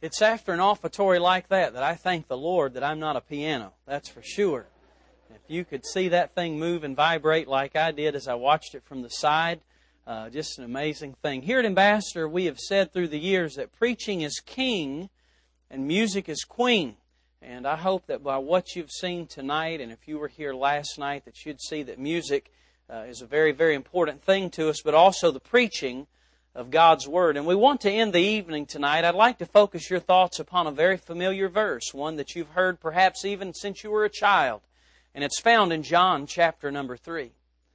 It's after an offertory like that I thank the Lord that I'm not a piano. That's for sure. If you could see that thing move and vibrate like I did as I watched it from the side, just an amazing thing. Here at Ambassador, we have said through the years that preaching is king and music is queen. And I hope that by what you've seen tonight, and if you were here last night, that you'd see that music is a very, very important thing to us, but also the preaching of God's Word. And we want to end the evening tonight. I'd like to focus your thoughts upon a very familiar verse, one that you've heard perhaps even since you were a child. And it's found in John chapter number 3.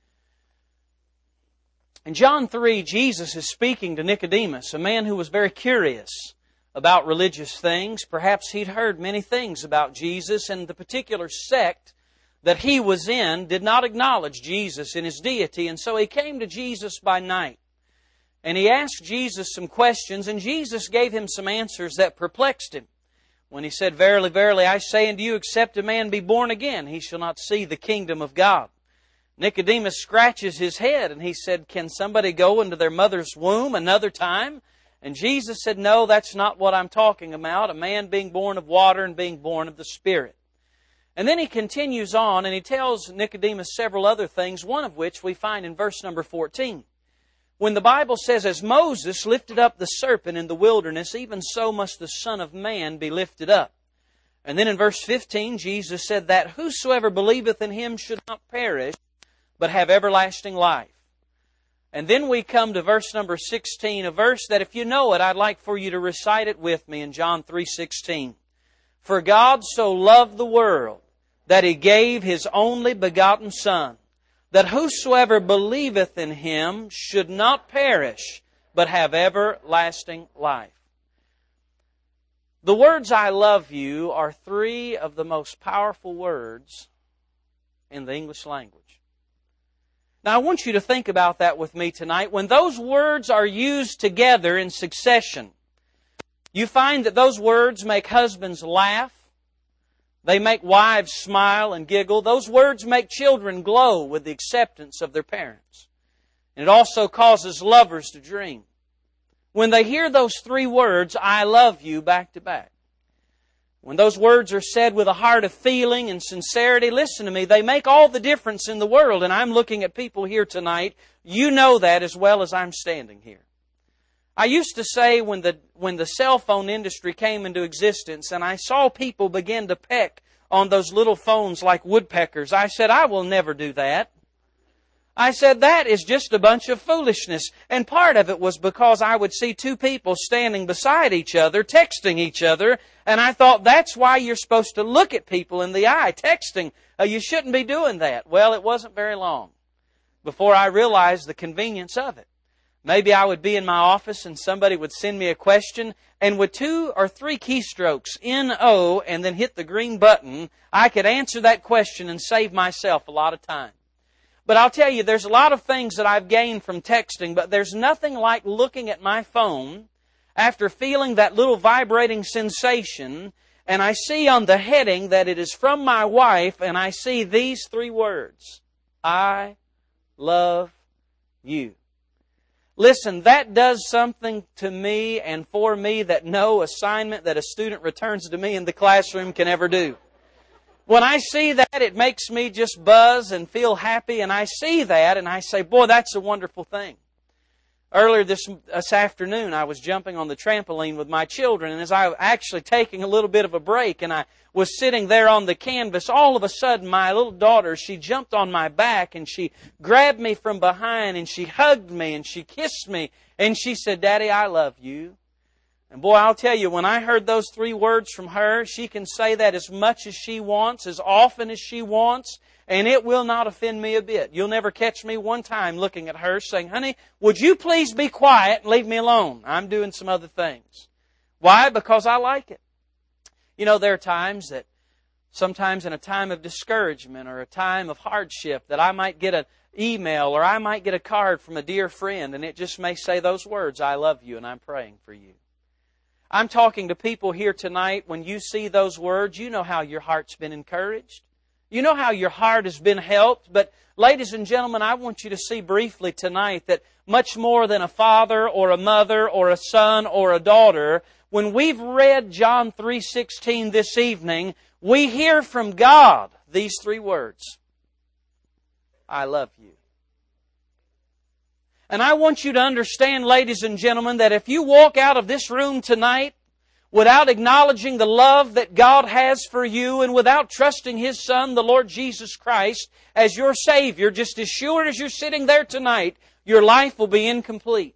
In John 3, Jesus is speaking to Nicodemus, a man who was very curious about religious things. Perhaps he'd heard many things about Jesus, and the particular sect that he was in did not acknowledge Jesus in His deity. And so he came to Jesus by night. And he asked Jesus some questions, and Jesus gave him some answers that perplexed him. When he said, "Verily, verily, I say unto you, except a man be born again, he shall not see the kingdom of God." Nicodemus scratches his head, and he said, "Can somebody go into their mother's womb another time?" And Jesus said, "No, that's not what I'm talking about, a man being born of water and being born of the Spirit." And then he continues on, and he tells Nicodemus several other things, one of which we find in verse number 14. When the Bible says, "As Moses lifted up the serpent in the wilderness, even so must the Son of Man be lifted up." And then in verse 15, Jesus said that whosoever believeth in Him should not perish, but have everlasting life. And then we come to verse number 16, a verse that if you know it, I'd like for you to recite it with me in John 3:16. "For God so loved the world, that He gave His only begotten Son, that whosoever believeth in Him should not perish, but have everlasting life." The words "I love you" are three of the most powerful words in the English language. Now I want you to think about that with me tonight. When those words are used together in succession, you find that those words make husbands laugh. They make wives smile and giggle. Those words make children glow with the acceptance of their parents. And it also causes lovers to dream. When they hear those three words, "I love you," back to back. When those words are said with a heart of feeling and sincerity, listen to me, they make all the difference in the world. And I'm looking at people here tonight. You know that as well as I'm standing here. I used to say when the cell phone industry came into existence and I saw people begin to peck on those little phones like woodpeckers, I said, I will never do that. I said, that is just a bunch of foolishness. And part of it was because I would see two people standing beside each other, texting each other, and I thought, that's why you're supposed to look at people in the eye, texting. You shouldn't be doing that. Well, it wasn't very long before I realized the convenience of it. Maybe I would be in my office and somebody would send me a question, and with 2 or 3 keystrokes, N-O, and then hit the green button, I could answer that question and save myself a lot of time. But I'll tell you, there's a lot of things that I've gained from texting, but there's nothing like looking at my phone after feeling that little vibrating sensation, and I see on the heading that it is from my wife, and I see these 3 words, "I love you." Listen, that does something to me and for me that no assignment that a student returns to me in the classroom can ever do. When I see that, it makes me just buzz and feel happy, and I see that and I say, boy, that's a wonderful thing. Earlier this afternoon, I was jumping on the trampoline with my children, and as I was actually taking a little bit of a break, and I was sitting there on the canvas, all of a sudden, my little daughter, she jumped on my back, and she grabbed me from behind, and she hugged me, and she kissed me, and she said, "Daddy, I love you." And boy, I'll tell you, when I heard those 3 words from her, she can say that as much as she wants, as often as she wants, and it will not offend me a bit. You'll never catch me one time looking at her saying, "Honey, would you please be quiet and leave me alone? I'm doing some other things." Why? Because I like it. You know, there are times that sometimes in a time of discouragement or a time of hardship that I might get an email or I might get a card from a dear friend, and it just may say those words, "I love you and I'm praying for you." I'm talking to people here tonight. When you see those words, you know how your heart's been encouraged. You know how your heart has been helped. But ladies and gentlemen, I want you to see briefly tonight that much more than a father or a mother or a son or a daughter, when we've read John 3:16 this evening, we hear from God these three words: I love you. And I want you to understand, ladies and gentlemen, that if you walk out of this room tonight without acknowledging the love that God has for you and without trusting His Son, the Lord Jesus Christ, as your Savior, just as sure as you're sitting there tonight, your life will be incomplete.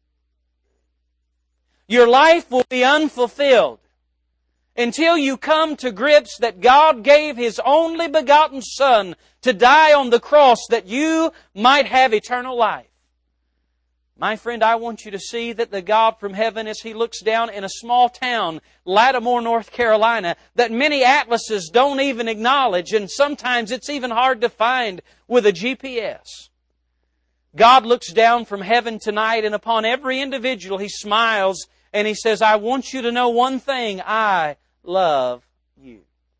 Your life will be unfulfilled until you come to grips that God gave His only begotten Son to die on the cross that you might have eternal life. My friend, I want you to see that the God from heaven, as He looks down in a small town, Lattimore, North Carolina, that many atlases don't even acknowledge, and sometimes it's even hard to find with a GPS. God looks down from heaven tonight, and upon every individual He smiles and He says, I want you to know one thing: I love you.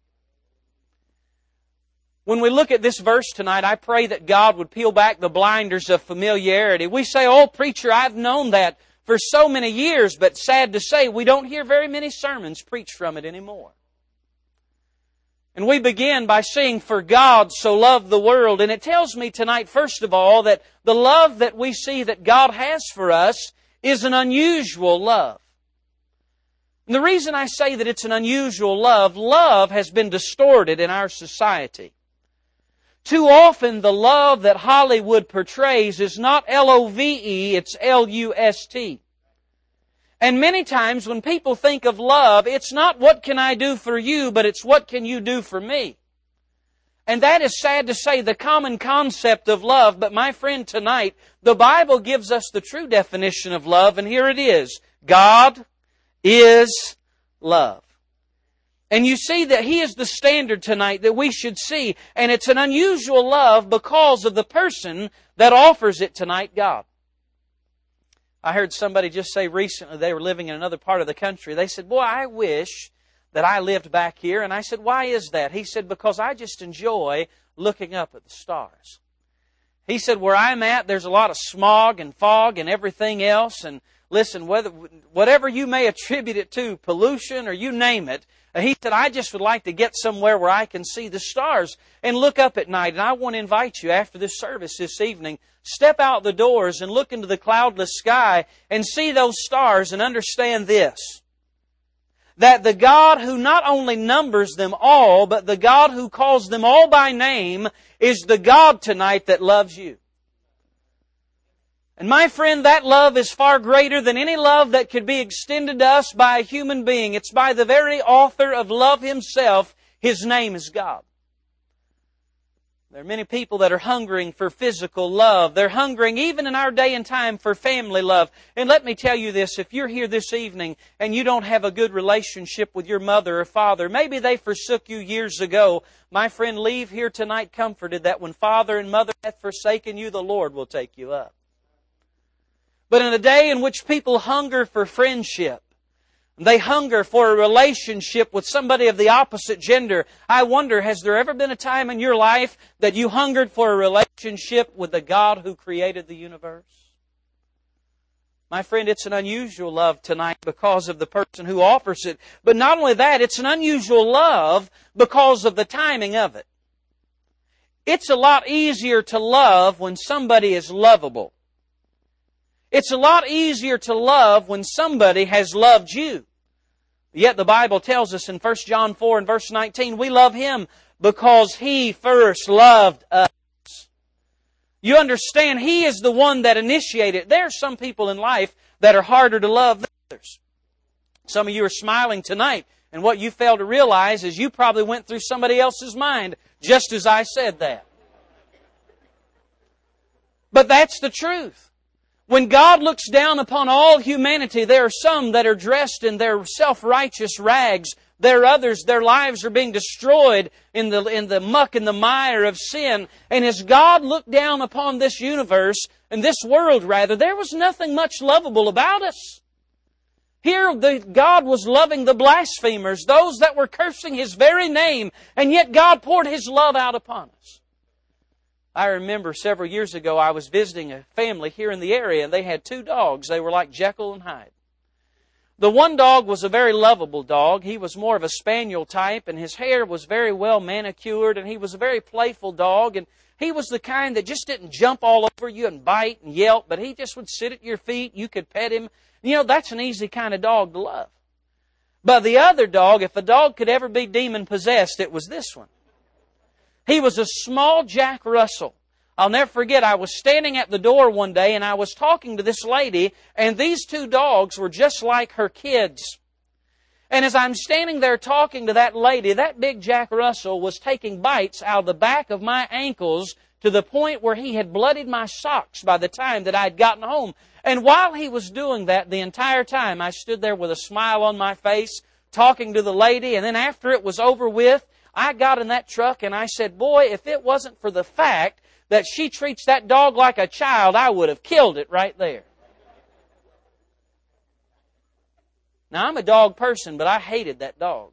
When we look at this verse tonight, I pray that God would peel back the blinders of familiarity. We say, oh, preacher, I've known that for so many years, but sad to say, we don't hear very many sermons preached from it anymore. And we begin by saying, for God so loved the world. And it tells me tonight, first of all, that the love that we see that God has for us is an unusual love. And the reason I say that it's an unusual love has been distorted in our society. Too often the love that Hollywood portrays is not L-O-V-E, it's L-U-S-T. And many times when people think of love, it's not what can I do for you, but it's what can you do for me. And that is, sad to say, the common concept of love. But my friend, tonight, the Bible gives us the true definition of love, and here it is: God is love. And you see that He is the standard tonight that we should see. And it's an unusual love because of the person that offers it tonight, God. I heard somebody just say recently, they were living in another part of the country. They said, boy, I wish that I lived back here. And I said, why is that? He said, because I just enjoy looking up at the stars. He said, where I'm at, there's a lot of smog and fog and everything else. And listen, whatever you may attribute it to, pollution or you name it, he said, I just would like to get somewhere where I can see the stars and look up at night. And I want to invite you after this service this evening, step out the doors and look into the cloudless sky and see those stars and understand this: that the God who not only numbers them all, but the God who calls them all by name is the God tonight that loves you. And my friend, that love is far greater than any love that could be extended to us by a human being. It's by the very author of love Himself. His name is God. There are many people that are hungering for physical love. They're hungering, even in our day and time, for family love. And let me tell you this, if you're here this evening and you don't have a good relationship with your mother or father, maybe they forsook you years ago, my friend, leave here tonight comforted that when father and mother hath forsaken you, the Lord will take you up. But in a day in which people hunger for friendship, they hunger for a relationship with somebody of the opposite gender, I wonder, has there ever been a time in your life that you hungered for a relationship with the God who created the universe? My friend, it's an unusual love tonight because of the person who offers it. But not only that, it's an unusual love because of the timing of it. It's a lot easier to love when somebody is lovable. It's a lot easier to love when somebody has loved you. Yet the Bible tells us in 1 John 4 and verse 19, we love Him because He first loved us. You understand, He is the one that initiated. There are some people in life that are harder to love than others. Some of you are smiling tonight, and what you fail to realize is you probably went through somebody else's mind just as I said that. But that's the truth. When God looks down upon all humanity, there are some that are dressed in their self-righteous rags. There are others, their lives are being destroyed in the muck and the mire of sin. And as God looked down upon this universe, and this world rather, there was nothing much lovable about us. Here God was loving the blasphemers, those that were cursing His very name, and yet God poured His love out upon us. I remember several years ago I was visiting a family here in the area, and they had two dogs. They were like Jekyll and Hyde. The one dog was a very lovable dog. He was more of a spaniel type, and his hair was very well manicured, and he was a very playful dog, and he was the kind that just didn't jump all over you and bite and yelp, but he just would sit at your feet. You could pet him. You know, that's an easy kind of dog to love. But the other dog, if a dog could ever be demon-possessed, it was this one. He was a small Jack Russell. I'll never forget, I was standing at the door one day and I was talking to this lady, and these two dogs were just like her kids. And as I'm standing there talking to that lady, that big Jack Russell was taking bites out of the back of my ankles to the point where he had bloodied my socks by the time that I'd gotten home. And while he was doing that, the entire time I stood there with a smile on my face, talking to the lady, and then after it was over with, I got in that truck and I said, boy, if it wasn't for the fact that she treats that dog like a child, I would have killed it right there. Now, I'm a dog person, but I hated that dog.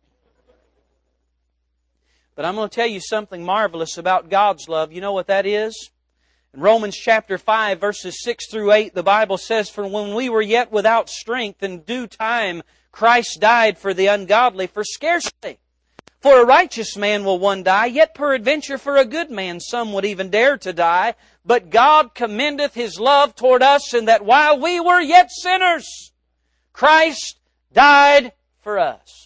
But I'm going to tell you something marvelous about God's love. You know what that is? In Romans chapter 5, verses 6 through 8, the Bible says, "For when we were yet without strength, in due time Christ died for the ungodly. For scarcely for a righteous man will one die, yet peradventure for a good man some would even dare to die. But God commendeth His love toward us, in that while we were yet sinners, Christ died for us."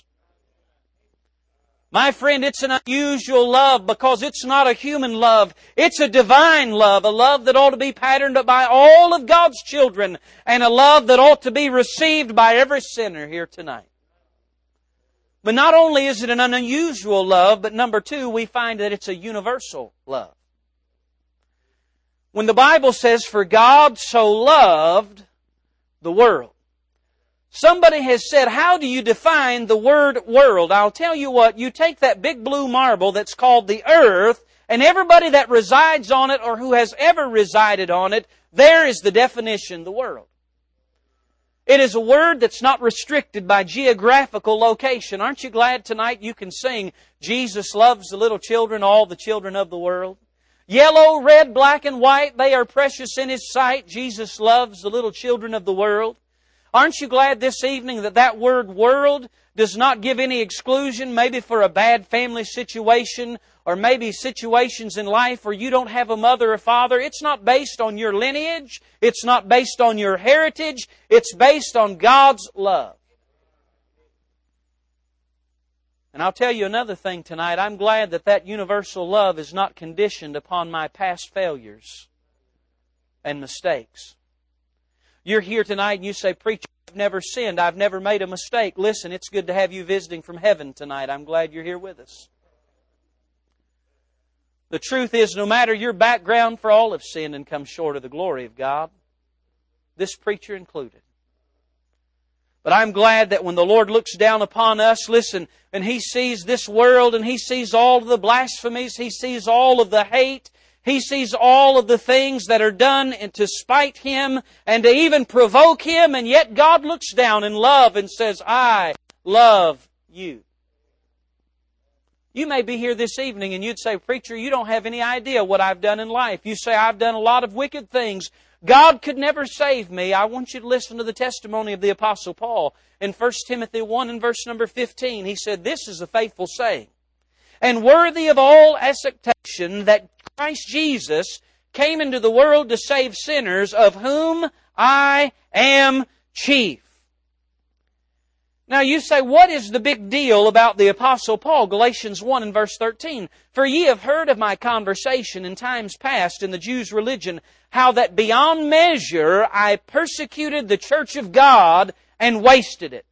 My friend, it's an unusual love because it's not a human love. It's a divine love, a love that ought to be patterned by all of God's children, and a love that ought to be received by every sinner here tonight. But not only is it an unusual love, but number two, we find that it's a universal love. When the Bible says, "For God so loved the world," somebody has said, how do you define the word world? I'll tell you what, you take that big blue marble that's called the earth, and everybody that resides on it or who has ever resided on it, there is the definition, the world. It is a word that's not restricted by geographical location. Aren't you glad tonight you can sing, "Jesus loves the little children, all the children of the world"? Yellow, red, black, and white, they are precious in His sight. Jesus loves the little children of the world. Aren't you glad this evening that that word world does not give any exclusion, maybe for a bad family situation, or maybe situations in life where you don't have a mother or father? It's not based on your lineage. It's not based on your heritage. It's based on God's love. And I'll tell you another thing tonight. I'm glad that that universal love is not conditioned upon my past failures and mistakes. You're here tonight and you say, "Preacher, I've never sinned. I've never made a mistake." Listen, it's good to have you visiting from heaven tonight. I'm glad you're here with us. The truth is, no matter your background, for all have sinned and come short of the glory of God. This preacher included. But I'm glad that when the Lord looks down upon us, listen, and He sees this world and He sees all of the blasphemies, He sees all of the hate, He sees all of the things that are done to spite Him and to even provoke Him, and yet God looks down in love and says, "I love you." You may be here this evening and you'd say, "Preacher, you don't have any idea what I've done in life. You say, I've done a lot of wicked things. God could never save me." I want you to listen to the testimony of the Apostle Paul. In 1 Timothy 1 and verse number 15, he said, "This is a faithful saying, and worthy of all acceptation, that Christ Jesus came into the world to save sinners, of whom I am chief." Now you say, what is the big deal about the Apostle Paul? Galatians 1 and verse 13. "For ye have heard of my conversation in times past in the Jews' religion, how that beyond measure I persecuted the church of God and wasted it."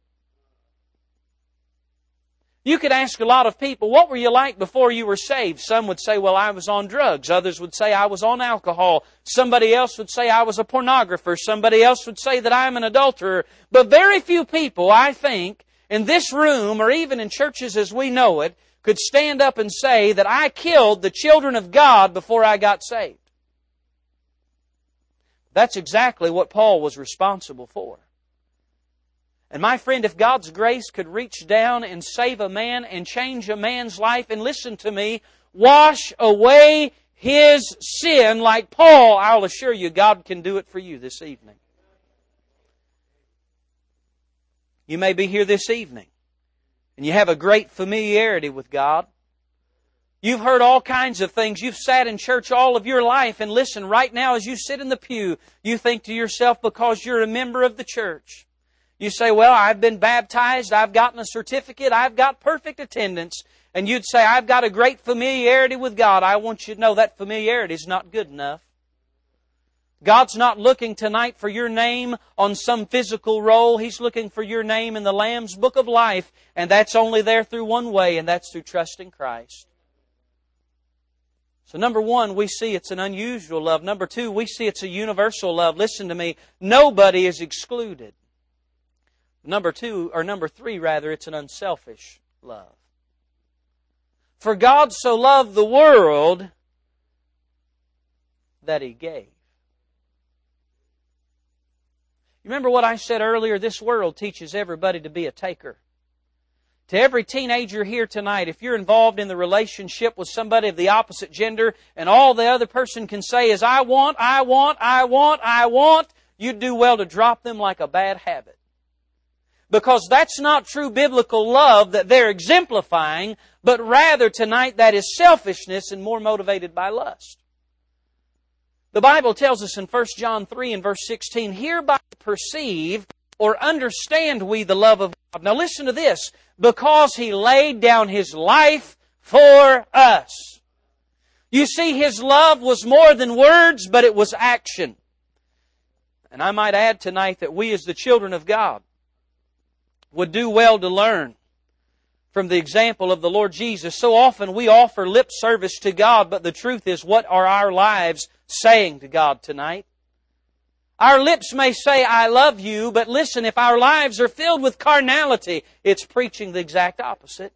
You could ask a lot of people, what were you like before you were saved? Some would say, well, I was on drugs. Others would say I was on alcohol. Somebody else would say I was a pornographer. Somebody else would say that I'm an adulterer. But very few people, I think, in this room or even in churches as we know it, could stand up and say that I killed the children of God before I got saved. That's exactly what Paul was responsible for. And my friend, if God's grace could reach down and save a man and change a man's life, and listen to me, wash away his sin like Paul, I'll assure you God can do it for you this evening. You may be here this evening, and you have a great familiarity with God. You've heard all kinds of things. You've sat in church all of your life, and listen, right now as you sit in the pew, you think to yourself, because you're a member of the church, you say, well, I've been baptized, I've gotten a certificate, I've got perfect attendance, and you'd say, I've got a great familiarity with God. I want you to know that familiarity is not good enough. God's not looking tonight for your name on some physical roll. He's looking for your name in the Lamb's Book of Life, and that's only there through one way, and that's through trusting Christ. So number one, we see it's an unusual love. Number two, we see it's a universal love. Listen to me. Nobody is excluded. Number three, it's an unselfish love. For God so loved the world that He gave. You remember what I said earlier? This world teaches everybody to be a taker. To every teenager here tonight, if you're involved in the relationship with somebody of the opposite gender, and all the other person can say is, I want, you'd do well to drop them like a bad habit. Because that's not true biblical love that they're exemplifying, but rather tonight that is selfishness and more motivated by lust. The Bible tells us in 1 John 3 and verse 16, hereby perceive or understand we the love of God. Now listen to this. Because He laid down His life for us. You see, His love was more than words, but it was action. And I might add tonight that we as the children of God would do well to learn from the example of the Lord Jesus. So often we offer lip service to God, but the truth is, what are our lives saying to God tonight? Our lips may say, I love you, but listen, if our lives are filled with carnality, it's preaching the exact opposite.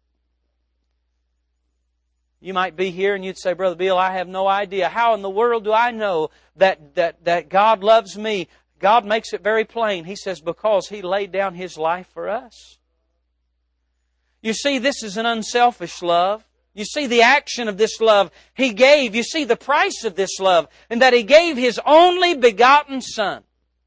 You might be here and you'd say, Brother Bill, I have no idea. How in the world do I know that God loves me? God makes it very plain. He says, because He laid down His life for us. You see, this is an unselfish love. You see the action of this love. He gave. You see the price of this love. And that He gave His only begotten Son.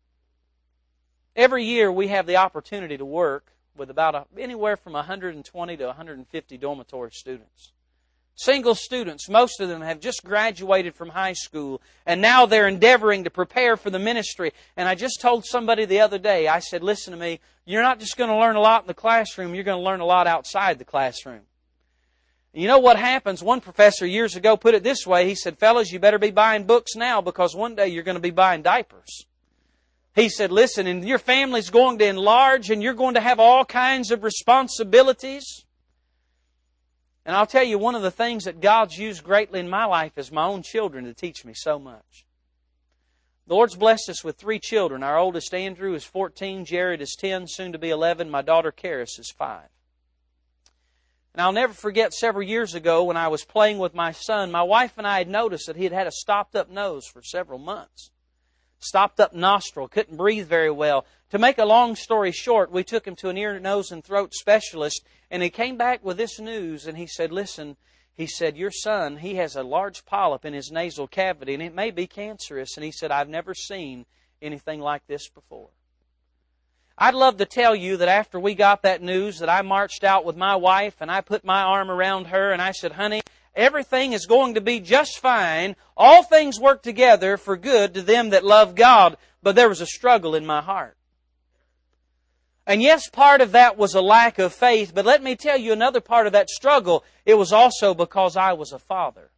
Every year we have the opportunity to work with about anywhere from 120 to 150 dormitory students. Single students, most of them have just graduated from high school, and now they're endeavoring to prepare for the ministry. And I just told somebody the other day, I said, listen to me, you're not just going to learn a lot in the classroom, you're going to learn a lot outside the classroom. You know what happens? One professor years ago put it this way. He said, fellas, you better be buying books now because one day you're going to be buying diapers. He said, listen, and your family's going to enlarge and you're going to have all kinds of responsibilities. And I'll tell you, one of the things that God's used greatly in my life is my own children to teach me so much. The Lord's blessed us with 3 children. Our oldest, Andrew, is 14. Jared is 10, soon to be 11. My daughter, Karis, is 5. And I'll never forget several years ago when I was playing with my son, my wife and I had noticed that he had a stopped-up nose for several months. Stopped-up nostril, couldn't breathe very well. To make a long story short, we took him to an ear, nose, and throat specialist, and he came back with this news, and he said, listen, he said, your son, he has a large polyp in his nasal cavity, and it may be cancerous. And he said, I've never seen anything like this before. I'd love to tell you that after we got that news that I marched out with my wife, and I put my arm around her, and I said, honey, everything is going to be just fine. All things work together for good to them that love God. But there was a struggle in my heart. And yes, part of that was a lack of faith, but let me tell you another part of that struggle. It was also because I was a father.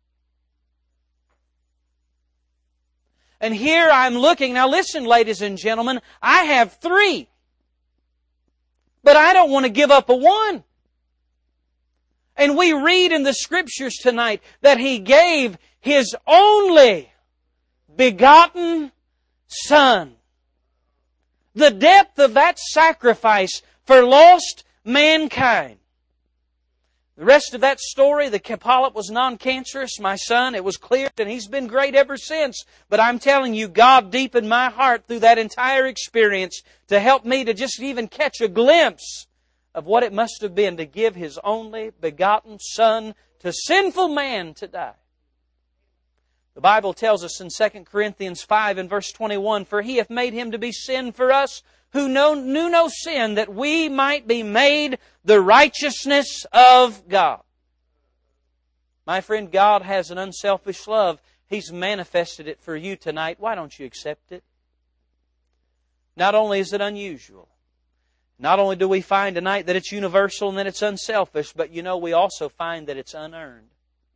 And here I'm looking. Now listen, ladies and gentlemen, I have 3. But I don't want to give up a 1. And we read in the Scriptures tonight that He gave His only begotten Son. The depth of that sacrifice for lost mankind. The rest of that story, the polyp was non-cancerous. My son, it was cleared, and he's been great ever since. But I'm telling you, God deepened my heart through that entire experience to help me to just even catch a glimpse of what it must have been to give His only begotten Son to sinful man to die. The Bible tells us in 2 Corinthians 5 and verse 21, "For He hath made Him to be sin for us, who knew no sin, that we might be made the righteousness of God." My friend, God has an unselfish love. He's manifested it for you tonight. Why don't you accept it? Not only is it unusual, not only do we find tonight that it's universal and that it's unselfish, but we also find that it's unearned.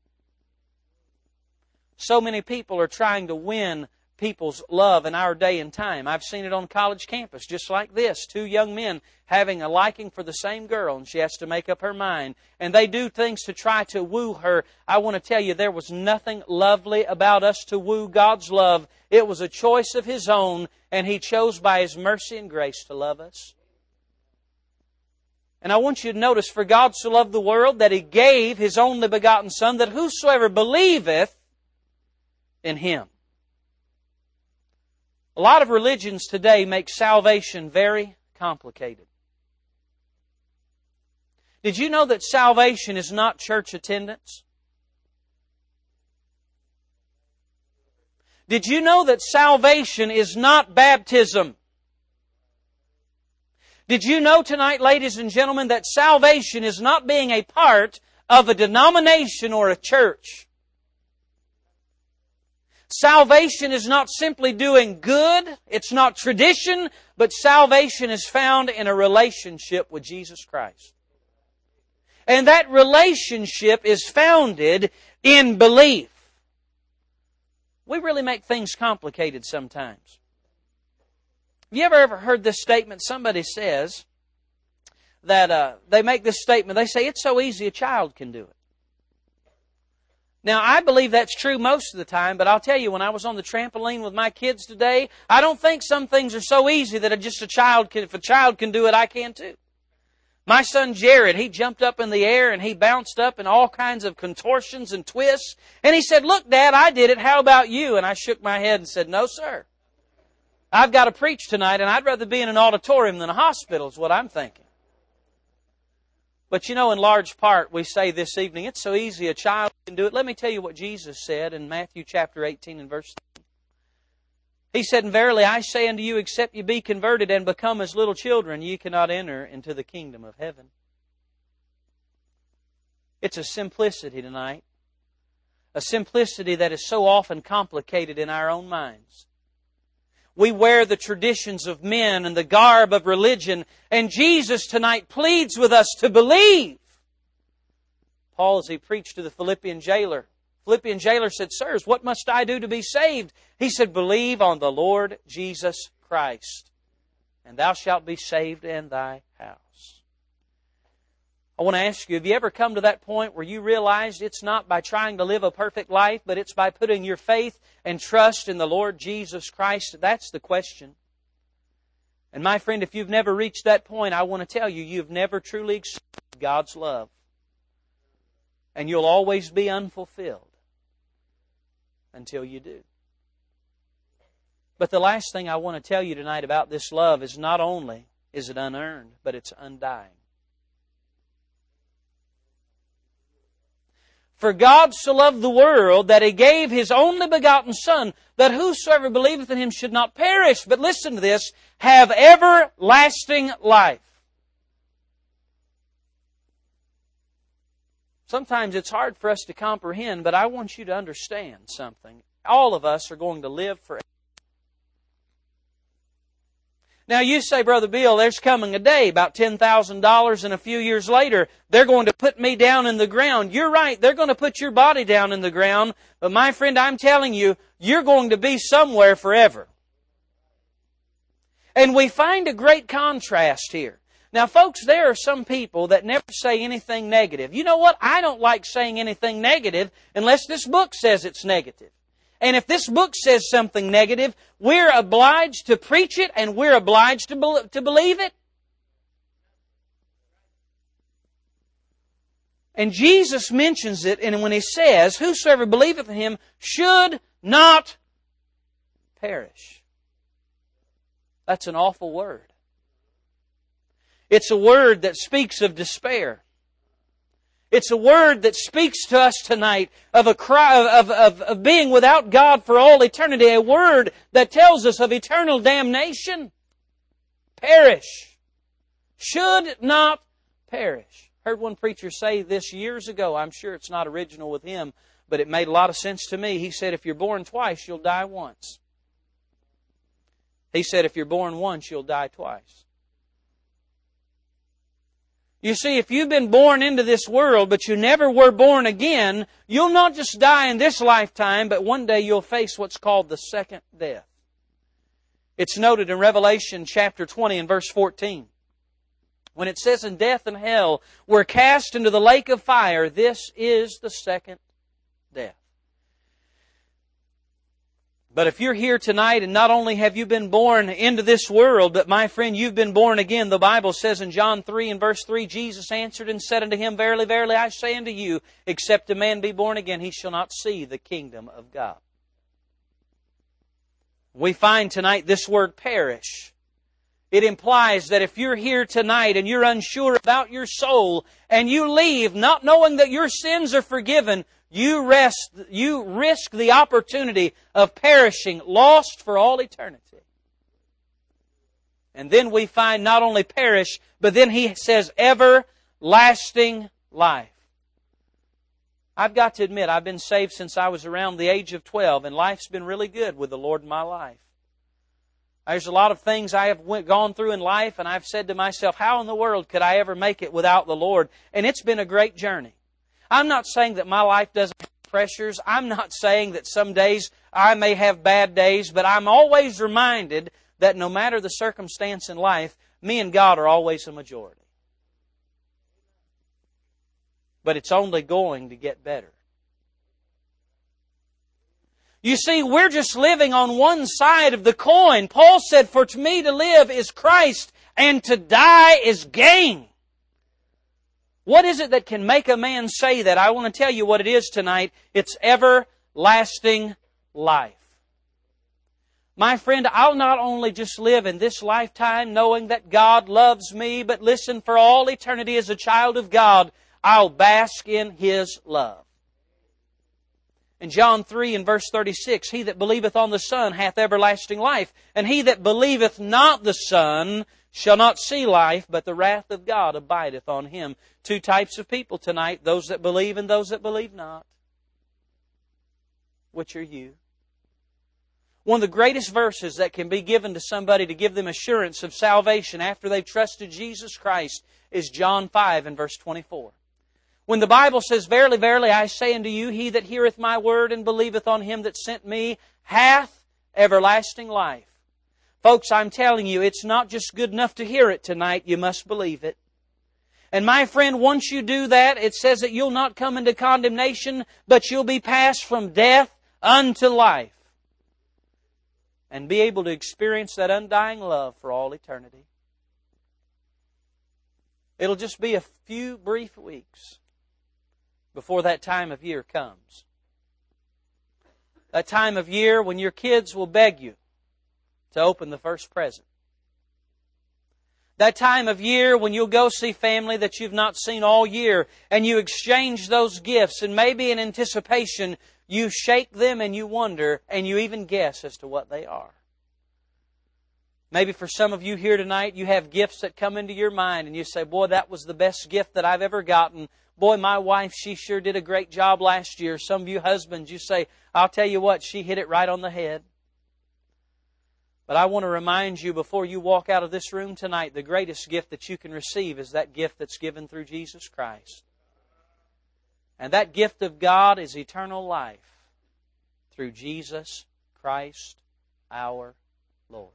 So many people are trying to win people's love in our day and time. I've seen it on college campus, just like this. Two young men having a liking for the same girl, and she has to make up her mind. And they do things to try to woo her. I want to tell you, there was nothing lovely about us to woo God's love. It was a choice of His own, and He chose by His mercy and grace to love us. And I want you to notice, "For God so loved the world that He gave His only begotten Son, that whosoever believeth in Him." A lot of religions today make salvation very complicated. Did you know that salvation is not church attendance? Did you know that salvation is not baptism? Did you know tonight, ladies and gentlemen, that salvation is not being a part of a denomination or a church? Salvation is not simply doing good. It's not tradition, but salvation is found in a relationship with Jesus Christ. And that relationship is founded in belief. We really make things complicated sometimes. Have you ever heard this statement? Somebody says that they make this statement. They say, "It's so easy, a child can do it." Now, I believe that's true most of the time, but I'll tell you, when I was on the trampoline with my kids today, I don't think some things are so easy that if a child can do it, I can too. My son Jared, he jumped up in the air and he bounced up in all kinds of contortions and twists. And he said, "Look, Dad, I did it. How about you?" And I shook my head and said, "No, sir. I've got to preach tonight, and I'd rather be in an auditorium than a hospital," is what I'm thinking. But in large part, we say this evening, "It's so easy, a child can do it." Let me tell you what Jesus said in Matthew chapter 18 and verse 3. He said, "And verily I say unto you, except ye be converted and become as little children, ye cannot enter into the kingdom of heaven." It's a simplicity tonight. A simplicity that is so often complicated in our own minds. We wear the traditions of men and the garb of religion, and Jesus tonight pleads with us to believe. Paul, as he preached to the Philippian jailer said, "Sirs, what must I do to be saved?" He said, "Believe on the Lord Jesus Christ, and thou shalt be saved in thy house." I want to ask you, have you ever come to that point where you realized it's not by trying to live a perfect life, but it's by putting your faith and trust in the Lord Jesus Christ? That's the question. And my friend, if you've never reached that point, I want to tell you, you've never truly accepted God's love. And you'll always be unfulfilled until you do. But the last thing I want to tell you tonight about this love is not only is it unearned, but it's undying. "For God so loved the world that He gave His only begotten Son, that whosoever believeth in Him should not perish," but listen to this, "have everlasting life." Sometimes it's hard for us to comprehend, but I want you to understand something. All of us are going to live forever. Now you say, "Brother Bill, there's coming a day, about $10,000, and a few years later, they're going to put me down in the ground." You're right, they're going to put your body down in the ground. But my friend, I'm telling you, you're going to be somewhere forever. And we find a great contrast here. Now, folks, there are some people that never say anything negative. You know what? I don't like saying anything negative unless this book says it's negative. And if this book says something negative, we're obliged to preach it and we're obliged to believe it. And Jesus mentions it, and when He says, "Whosoever believeth in Him should not perish." That's an awful word. It's a word that speaks of despair. It's a word that speaks to us tonight of a cry of being without God for all eternity. A word that tells us of eternal damnation. Perish. Should not perish. Heard one preacher say this years ago. I'm sure it's not original with him, but it made a lot of sense to me. He said, if you're born twice, you'll die once. He said, if you're born once, you'll die twice. You see, if you've been born into this world, but you never were born again, you'll not just die in this lifetime, but one day you'll face what's called the second death. It's noted in Revelation chapter 20 and verse 14. When it says, "And death and hell were cast into the lake of fire," this is the second death. But if you're here tonight and not only have you been born into this world, but my friend, you've been born again, the Bible says in John 3 and verse 3, Jesus answered and said unto him, "Verily, verily, I say unto you, except a man be born again, he shall not see the kingdom of God." We find tonight this word perish. It implies that if you're here tonight and you're unsure about your soul and you leave not knowing that your sins are forgiven, you risk the opportunity of perishing, lost for all eternity. And then we find not only perish, but then he says everlasting life. I've got to admit, I've been saved since I was around the age of 12, and life's been really good with the Lord in my life. There's a lot of things I have gone through in life, and I've said to myself, how in the world could I ever make it without the Lord? And it's been a great journey. I'm not saying that my life doesn't have pressures. I'm not saying that some days I may have bad days, but I'm always reminded that no matter the circumstance in life, me and God are always a majority. But it's only going to get better. You see, we're just living on one side of the coin. Paul said, "For to me to live is Christ, and to die is gain." What is it that can make a man say that? I want to tell you what it is tonight. It's everlasting life. My friend, I'll not only just live in this lifetime knowing that God loves me, but listen, for all eternity as a child of God, I'll bask in His love. In John 3 and verse 36, "He that believeth on the Son hath everlasting life, and he that believeth not the Son shall not see life, but the wrath of God abideth on him." Two types of people tonight, those that believe and those that believe not. Which are you? One of the greatest verses that can be given to somebody to give them assurance of salvation after they've trusted Jesus Christ is John 5 and verse 24. When the Bible says, "Verily, verily, I say unto you, he that heareth my word and believeth on him that sent me hath everlasting life." Folks, I'm telling you, it's not just good enough to hear it tonight. You must believe it. And my friend, once you do that, it says that you'll not come into condemnation, but you'll be passed from death unto life. And be able to experience that undying love for all eternity. It'll just be a few brief weeks before that time of year comes. That time of year when your kids will beg you to open the first present. That time of year when you'll go see family that you've not seen all year and you exchange those gifts, and maybe in anticipation you shake them and you wonder and you even guess as to what they are. Maybe for some of you here tonight, you have gifts that come into your mind and you say, "Boy, that was the best gift that I've ever gotten. Boy, my wife, she sure did a great job last year." Some of you husbands, you say, "I'll tell you what, she hit it right on the head." But I want to remind you before you walk out of this room tonight, the greatest gift that you can receive is that gift that's given through Jesus Christ. And that gift of God is eternal life through Jesus Christ our Lord.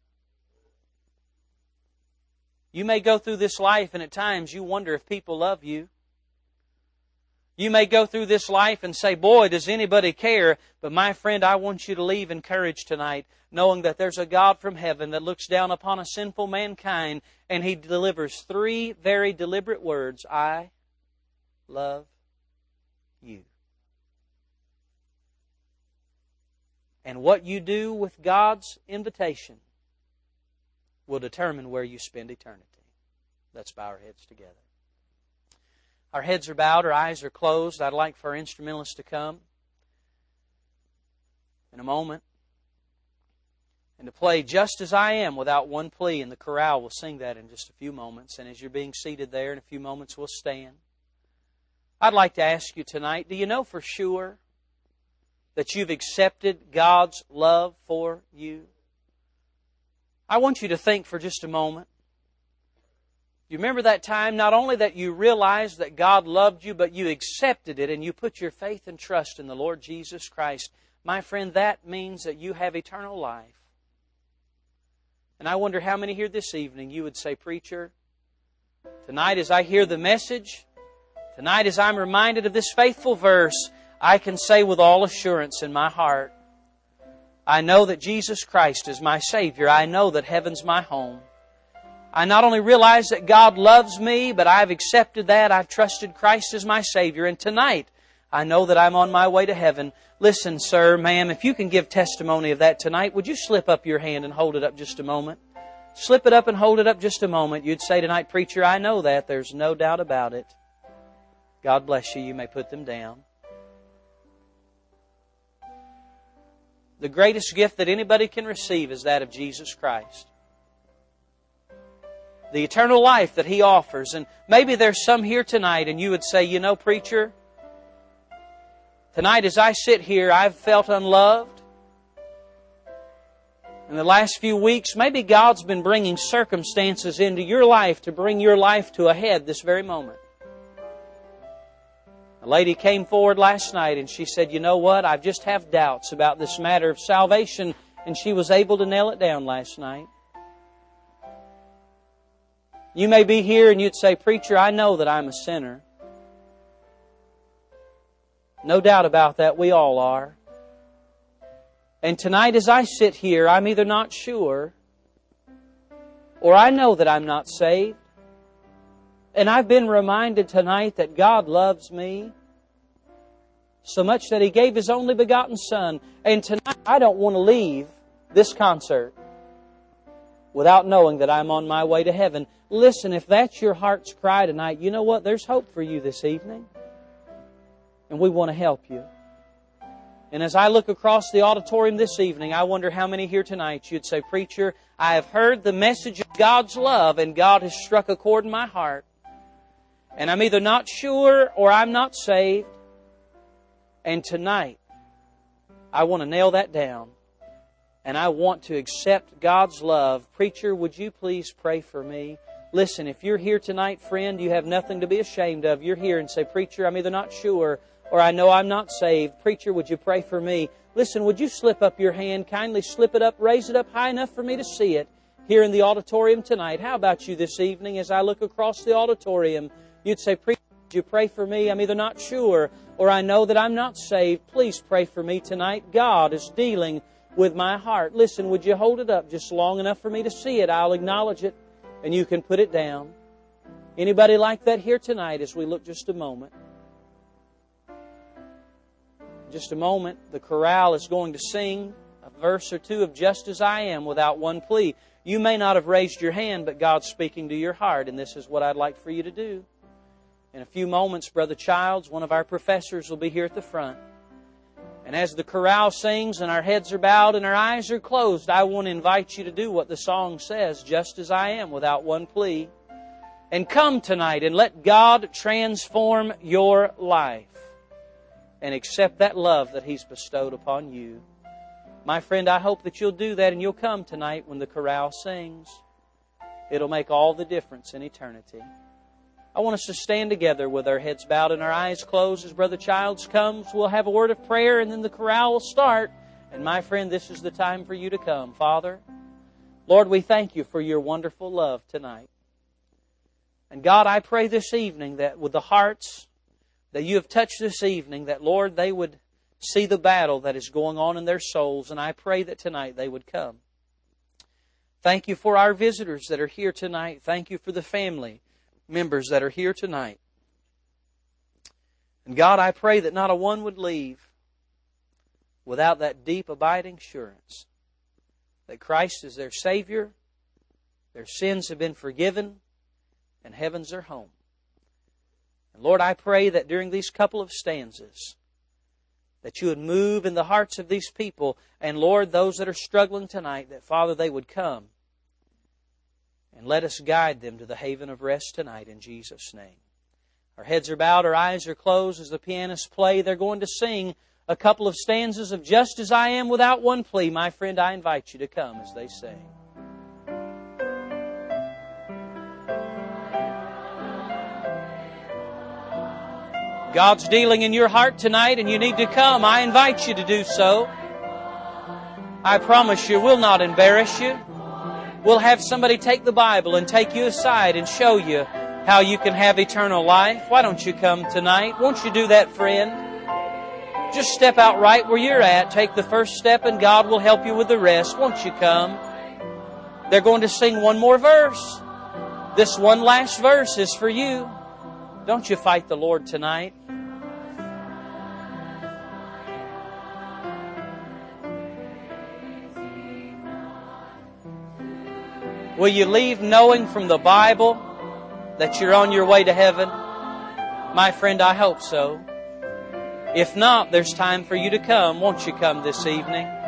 You may go through this life and at times you wonder if people love you. You may go through this life and say, "Boy, does anybody care?" But my friend, I want you to leave encouraged tonight, knowing that there's a God from heaven that looks down upon a sinful mankind and He delivers three very deliberate words: "I love you." And what you do with God's invitation will determine where you spend eternity. Let's bow our heads together. Our heads are bowed, our eyes are closed. I'd like for our instrumentalists to come in a moment and to play Just As I Am without one plea. And the chorale will sing that in just a few moments. And as you're being seated there, in a few moments we'll stand. I'd like to ask you tonight, do you know for sure that you've accepted God's love for you? I want you to think for just a moment. You remember that time, not only that you realized that God loved you, but you accepted it and you put your faith and trust in the Lord Jesus Christ. My friend, that means that you have eternal life. And I wonder how many here this evening you would say, Preacher, tonight as I hear the message, tonight as I'm reminded of this faithful verse, I can say with all assurance in my heart, I know that Jesus Christ is my Savior. I know that heaven's my home. I not only realize that God loves me, but I've accepted that. I've trusted Christ as my Savior. And tonight, I know that I'm on my way to heaven. Listen, sir, ma'am, if you can give testimony of that tonight, would you slip up your hand and hold it up just a moment? Slip it up and hold it up just a moment. You'd say tonight, Preacher, I know that. There's no doubt about it. God bless you. You may put them down. The greatest gift that anybody can receive is that of Jesus Christ. The eternal life that He offers. And maybe there's some here tonight and you would say, you know, Preacher, tonight as I sit here, I've felt unloved. In the last few weeks, maybe God's been bringing circumstances into your life to bring your life to a head this very moment. A lady came forward last night and she said, you know what, I just have doubts about this matter of salvation, and she was able to nail it down last night. You may be here and you'd say, Preacher, I know that I'm a sinner. No doubt about that, we all are. And tonight as I sit here, I'm either not sure or I know that I'm not saved. And I've been reminded tonight that God loves me so much that He gave His only begotten Son. And tonight I don't want to leave this concert without knowing that I'm on my way to heaven. Listen, if that's your heart's cry tonight, you know what? There's hope for you this evening. And we want to help you. And as I look across the auditorium this evening, I wonder how many here tonight you'd say, Preacher, I have heard the message of God's love and God has struck a chord in my heart. And I'm either not sure or I'm not saved. And tonight, I want to nail that down. And I want to accept God's love. Preacher, would you please pray for me? Listen, if you're here tonight, friend, you have nothing to be ashamed of. You're here and say, Preacher, I'm either not sure or I know I'm not saved. Preacher, would you pray for me? Listen, would you slip up your hand? Kindly slip it up, raise it up high enough for me to see it here in the auditorium tonight. How about you this evening as I look across the auditorium? You'd say, Preacher, would you pray for me? I'm either not sure or I know that I'm not saved. Please pray for me tonight. God is dealing with my heart. Listen, would you hold it up just long enough for me to see it? I'll acknowledge it and you can put it down. Anybody like that here tonight as we look just a moment? Just a moment, the chorale is going to sing a verse or two of Just As I Am without one plea. You may not have raised your hand, but God's speaking to your heart, and this is what I'd like for you to do. In a few moments, Brother Childs, one of our professors, will be here at the front. And as the chorale sings and our heads are bowed and our eyes are closed, I want to invite you to do what the song says, Just As I Am without one plea. And come tonight and let God transform your life. And accept that love that He's bestowed upon you. My friend, I hope that you'll do that and you'll come tonight when the chorale sings. It'll make all the difference in eternity. I want us to stand together with our heads bowed and our eyes closed as Brother Childs comes. We'll have a word of prayer and then the chorale will start. And my friend, this is the time for you to come. Father, Lord, we thank You for Your wonderful love tonight. And God, I pray this evening that with the hearts that You have touched this evening, that, Lord, they would see the battle that is going on in their souls, and I pray that tonight they would come. Thank You for our visitors that are here tonight. Thank You for the family members that are here tonight. And God, I pray that not a one would leave without that deep, abiding assurance that Christ is their Savior, their sins have been forgiven, and heaven's their home. And Lord, I pray that during these couple of stanzas, that You would move in the hearts of these people. And Lord, those that are struggling tonight, that Father, they would come. And let us guide them to the haven of rest tonight in Jesus' name. Our heads are bowed, our eyes are closed as the pianists play. They're going to sing a couple of stanzas of Just As I Am Without One Plea. My friend, I invite you to come as they sing. God's dealing in your heart tonight and you need to come. I invite you to do so. I promise you, we'll not embarrass you. We'll have somebody take the Bible and take you aside and show you how you can have eternal life. Why don't you come tonight? Won't you do that, friend? Just step out right where you're at. Take the first step and God will help you with the rest. Won't you come? They're going to sing one more verse. This one last verse is for you. Don't you fight the Lord tonight. Will you leave knowing from the Bible that you're on your way to heaven? My friend, I hope so. If not, there's time for you to come. Won't you come this evening?